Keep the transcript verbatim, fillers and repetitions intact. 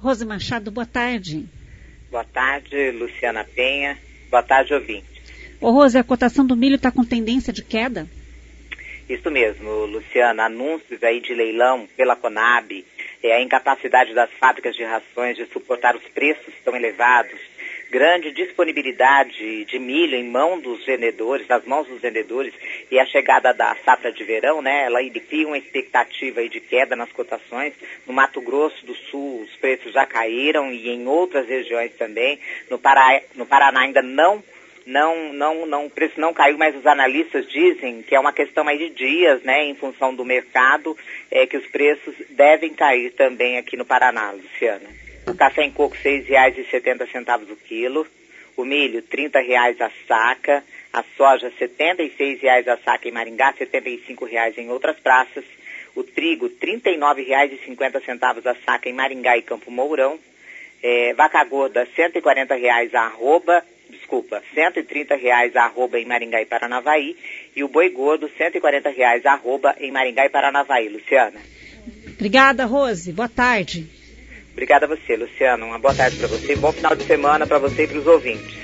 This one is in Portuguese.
Rose Machado, boa tarde. Boa tarde, Luciana Penha. Boa tarde, ouvinte. Ô Rose, a cotação do milho está com tendência de queda? Isso mesmo, Luciana. Anúncios aí de leilão pela Conab, é, a incapacidade das fábricas de rações de suportar os preços tão elevados, grande disponibilidade de milho em mão dos vendedores, nas mãos dos vendedores, e a chegada da safra de verão, né, ela cria uma expectativa aí de queda nas cotações. No Mato Grosso do Sul os preços já caíram e em outras regiões também. No, Pará, no Paraná ainda não Não, não, não, o preço não caiu, mas os analistas dizem que é uma questão aí de dias, né, em função do mercado, é, que os preços devem cair também aqui no Paraná, Luciana. O café em coco, seis reais e setenta centavos o quilo, o milho, trinta reais a saca, a soja, setenta e seis reais a saca em Maringá, setenta e cinco reais em outras praças, o trigo, trinta e nove reais e cinquenta centavos a saca em Maringá e Campo Mourão, é, vaca gorda, cento e quarenta reais a arroba, desculpa, cento e trinta reais a arroba em Maringá e Paranavaí, e o boi gordo, cento e quarenta reais a arroba em Maringá e Paranavaí, Luciana. Obrigada, Rose. Boa tarde. Obrigada a você, Luciana. Uma boa tarde para você e bom final de semana para você e para os ouvintes.